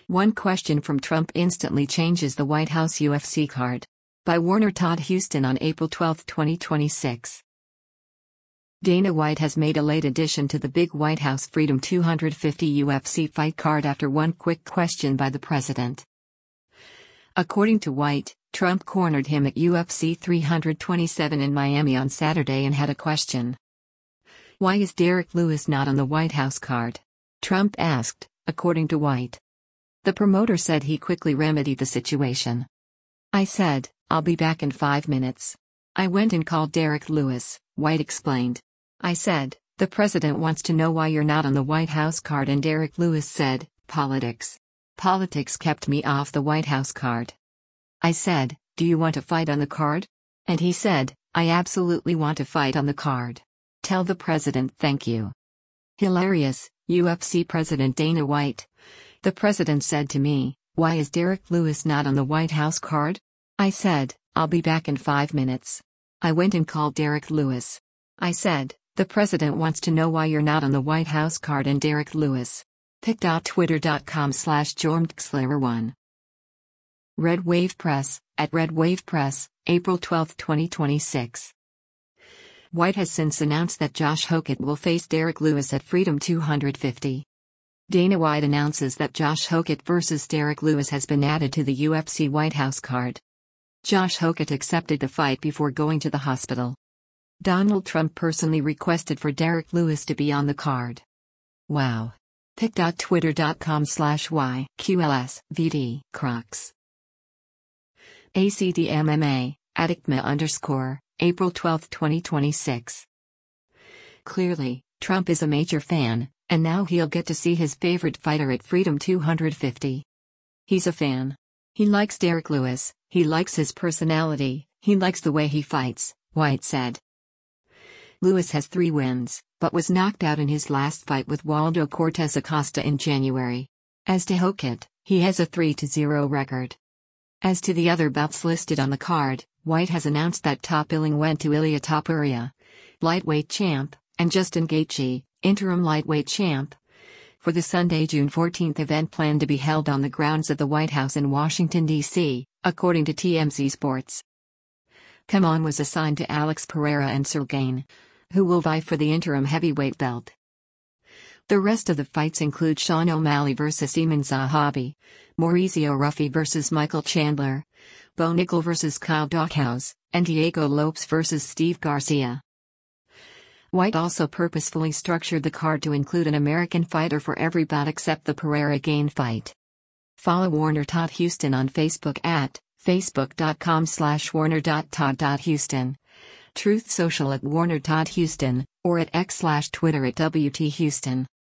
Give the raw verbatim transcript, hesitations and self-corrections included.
One question from Trump instantly changes the White House U F C card. By Warner Todd Huston on April twelfth, twenty twenty-six. Dana White has made a late addition to the big White House Freedom two fifty U F C fight card after one quick question by the president. According to White, Trump cornered him at U F C three twenty-seven in Miami on Saturday and had a question. "Why is Derek Lewis not on the White House card?" Trump asked, according to White. The promoter said he quickly remedied the situation. "I said, I'll be back in five minutes. I went and called Derek Lewis," White explained. "I said, the president wants to know why you're not on the White House card, and Derek Lewis said, politics. Politics kept me off the White House card. I said, do you want to fight on the card? And he said, I absolutely want to fight on the card. Tell the president thank you." Hilarious, U F C President Dana White. "The president said to me, why is Derek Lewis not on the White House card? I said, I'll be back in five minutes. I went and called Derek Lewis. I said, the president wants to know why you're not on the White House card, and Derek Lewis." pic dot twitter dot com slash jormdxler one. Red Wave Press, at Red Wave Press, April twelfth, twenty twenty-six. White has since announced that Josh Hokett will face Derek Lewis at Freedom two fifty. Dana White announces that Josh Hokett versus Derek Lewis has been added to the U F C White House card. Josh Hokett accepted the fight before going to the hospital. Donald Trump personally requested for Derek Lewis to be on the card. Wow. pic dot twitter dot com slash Y Q L S V D Crocs. A C D M M A, Adikma underscore, April twelfth, twenty twenty-six. Clearly, Trump is a major fan, and now he'll get to see his favorite fighter at Freedom two fifty. He's a fan. He likes Derek Lewis, he likes his personality, he likes the way he fights, White said. Lewis has three wins, but was knocked out in his last fight with Waldo Cortez Acosta in January. As to Hokett, he has a three to zero record. As to the other bouts listed on the card, White has announced that top billing went to Ilia Topuria, lightweight champ, and Justin Gaethje, interim lightweight champ, for the Sunday, June fourteenth event planned to be held on the grounds of the White House in Washington, D C, according to T M Z Sports. Come On was assigned to Alex Pereira and Ciryl Gane, who will vie for the interim heavyweight belt. The rest of the fights include Sean O'Malley versus Eamon Zahabi, Mauricio Ruffi versus Michael Chandler, Bo Nickal versus Kyle Daukaus, and Diego Lopes versus Steve Garcia. White also purposefully structured the card to include an American fighter for every bout except the Pereira-Gane fight. Follow Warner Todd Huston on Facebook at facebook dot com slash warner dot todd dot huston, Truth Social at Warner Todd Huston, or at X slash Twitter at W T Huston.